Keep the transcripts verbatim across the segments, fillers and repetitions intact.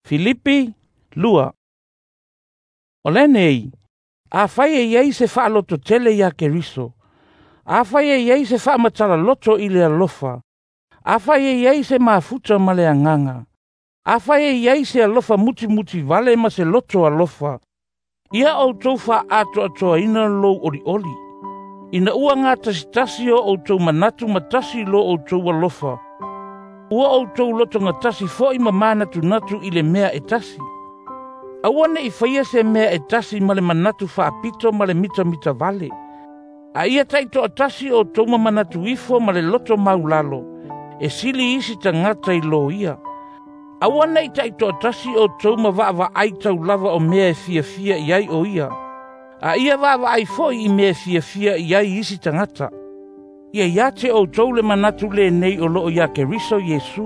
Filipi, lua. O le nei, a whai e iei se wha loto tele ia ke riso. A whai e iei se wha matala loto i le alofa. A whai e iei se mafuta ma le anganga. A whai e iei se alofa muti muti vale ma se loto alofa. Ia o tau wha ato atoa ina lo ori oli. Ina ua ngā tasi tasi o o tau manatu matasi lo o tau alofa. Ua o tau loto ngā tasi fo i mamanatu natu i le mea e tasi. Awane i whaia se mea e tasi ma le manatu whaapito ma le mita mita vale. A ia taito a tasi o tau mamanatu ifo ma le loto maulalo. E sili isi ta ngata i lo ia. Awane i taito a tasi o tau ma vaava ai tau lava o mea e fia fia iai o ia. A ia vaava ai foi i mea fia fia iai isi ta ngata. Ia iate o tau le manatu le nei o loo ia ke riso Yesu.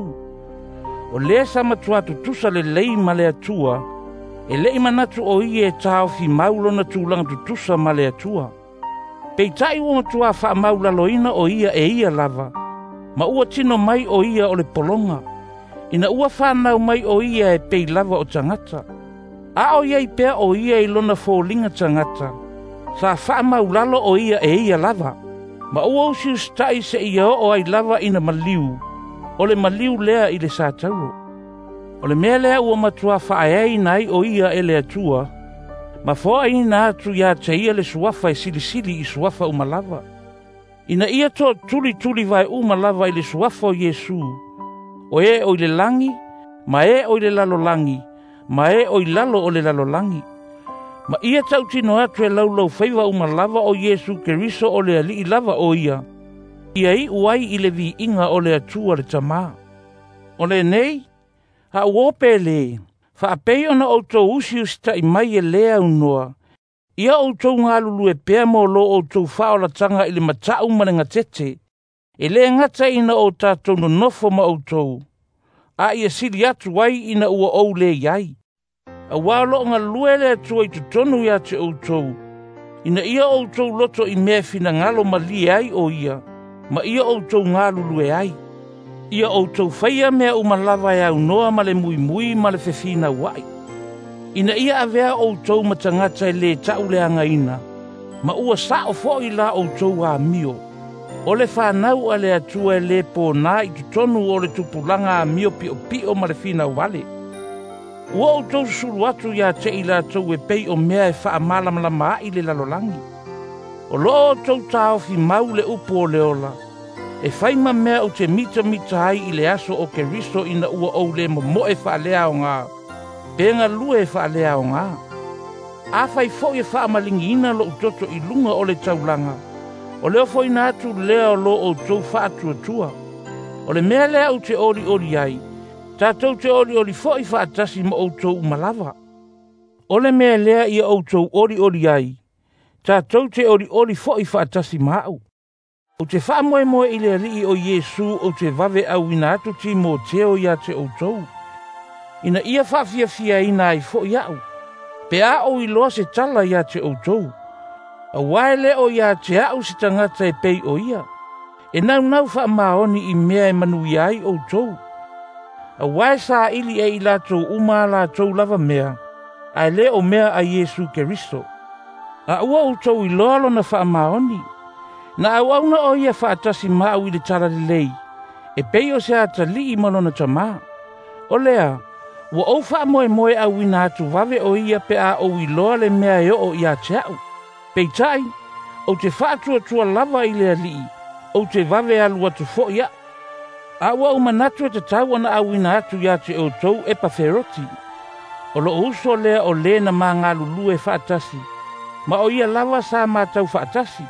O lea sa matuatu tusa le lei ma le atua. E lei manatu o ia e tau fi maulo na tūlanga tutusa ma le atua. Pei tai o matua wha maula loina o ia e ia lava. Ma ua tino mai o ia o le polonga. Ina ua whanau mai o ia e pei lava o tangata. A o iei pea o ia i lona fōlinga tangata. Sa wha maulalo o ia e ia lava. Ma ua usiu stai se ia o ai lava ina maliu. O le maliu lea i le sātauro. O le mea lea ua matua whaeai nai o ia e le atua. Ma fōa ina atu ia te ia le suafa e sili sili i suafa umalava. Ina ia to tuli tuli vai umalava i le suafa o Yesu. O e o le langi, ma e o le lalo langi, ma e o lalo o le lalo langi. Ma ia tau tino atu e lau lau whaiva umalava o Yesu ke riso o le ali i lava o ia. Ia i uai i le vi inga o le atua le tamā. O le nei, ha uope le, whaapei ona o tau usiu sta i mai e lea unoa. Ia o tau ngā lulu e pēr mo lo o tau whaola tanga i le matau manenga tete. E le ngata ina o tātou no nofo ma o tau. A ia sili atu wai ina ua ou le iai. A walo ngā lue le atua i tutonu ia te o tau. Ina ia o tau loto i mea fina ngalo ma li ai o ia. Ma ia o tau ngā lulu e ai. Ia o tau whaia mea umalava e au noa ma le mui mui ma le fefina wai. Ina ia avea o tau matangata e le tau le angaina. Ma ua sa o fo i la o tau a mio. O le whanau a le atua e le pōnā i tutonu o le tupulanga a mio pio pio ma le fina wale. Ua o tau suru atu ia te i la tau e pei o mea e wha malamalama i le lalolangi. O lo o tau tau fi mau le upo o le ola. E whaima mea o te mita mita ai i le aso o ke riso ina ua o le mo e wha lea o ngā. Penga lue e wha lea o ngā. A whai fo e wha malingi ina lo utoto i lunga o le taulanga. O leo fo ina atu lea o lo o tau wha atua tua. O le mea lea o te ori ori ai. Tātou te ori ori fo i wha atasi ma o tau umalava. O le mea lea ia o tau ori ori ai. Tātou te ori ori fo i wha atasi ma au. O te wha moe moe i le rii o Yesu o te vave au ina atu ti mo teo ia te o tau. Ina ia wha fia fia ina ai fo i au. Pe a o i loa se tala ia te o tau. A waele o ia te au si tangata e pei o ia. E nau nau wha maoni i mea e manu i ai o tau. A wae sa ili e i la tau uma la tau lava mea. A le o mea a Yesu Keristo. A ua o tau i loalo na wha maoni. Na au au na o ia wha atasi mau i le tala le lei. E pei o se ata li i malona tamā. O lea, ua au wha moe moe au ina atu vave o ia pe a o i loa le mea e o ia te au. Pei tai, o te whaatua tua lava i lea li, o te vave alu atu fo ia. A ua umanatu e te tau ana au ina atu ia te o tau e paferoti. O lo uso lea o le na maa ngā lulu e whaatasi. Ma o ia lava sa mātau whaatasi.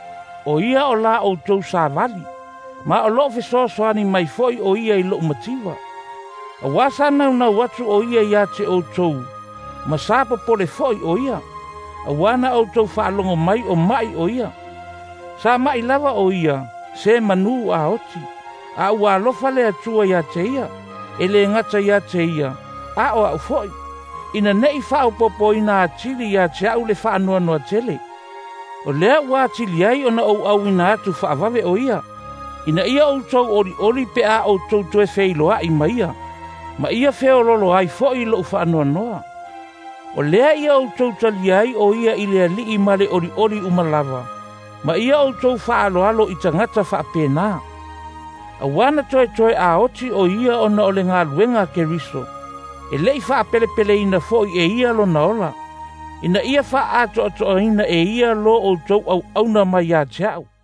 O ia o la o tau sa vali. Ma o lo fesoa soani mai foi o ia i lo umativa. A wasa nau nau atu o ia ia te o tau. Ma sa popole foi o ia. A wana o tau whaalongo mai o mai o ia. Sa mai lava o ia, se manu a oti. A ua lofa le atua ia te ia. E le ngata ia te ia. A o au foi. Ina nei whao popo ina atili ia te au le whaanoa noa tele. O lea ua atili ai ona au au ina atu whaavave o ia. Ina ia o tau ori ori pe a o tau tue wheiloa i maia. Ma ia feo lolo ai fo i lo fa no no. O lea ia o tau tali ai o ia i lea li i male ori ori umalava. Ma ia o tau fa alo alo i tangata fa pena. A wana toe toe a oti o ia o na ole ngā luenga ke riso. E lei fa pele pele ina fo i e ia lo na ola. Ina ia fa ato ato ina e ia lo o tau au au na mai a tiau.